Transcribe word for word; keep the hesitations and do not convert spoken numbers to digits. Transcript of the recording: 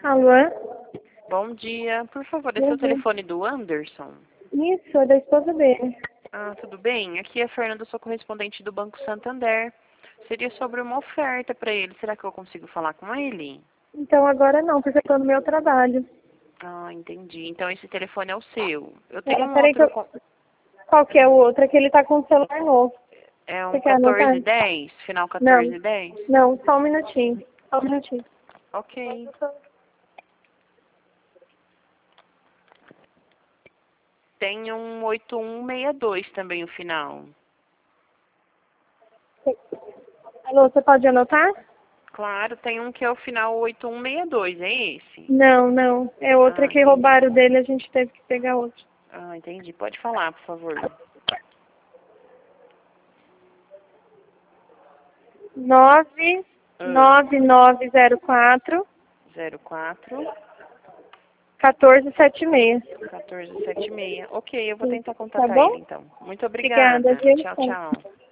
Alô? Bom dia. Por favor, esse Bom é o dia. telefone do Anderson? Isso, é da esposa dele. Ah, tudo bem? Aqui é a Fernanda, sou correspondente do Banco Santander. Seria sobre uma oferta para ele. Será que eu consigo falar com ele? Então agora não, porque eu tô no meu trabalho. Ah, entendi. Então esse telefone é o seu. Eu tenho É, um peraí que outro... eu... com- Qual que é o outro? É que ele tá com o celular novo. É Você um quer anotar? quatorze dez? Final Não, quatorze dez? não, só um minutinho. Só um minutinho. Ok. Tem um oito um seis dois também o final. Alô, você pode anotar? Claro, tem um que é o final oito um seis dois, é esse? Não, não. É outra Ah, que entendi. roubaram dele, a gente teve que pegar outro. Ah, entendi. Pode falar, por favor. Nove Ah, nove nove zero quatro zero quatro quatorze setenta e seis. quatorze setenta e seis. Ok, eu vou Sim. tentar Tá contatar bom? ele então. Muito Obrigada, obrigada. viu? Tchau, tchau.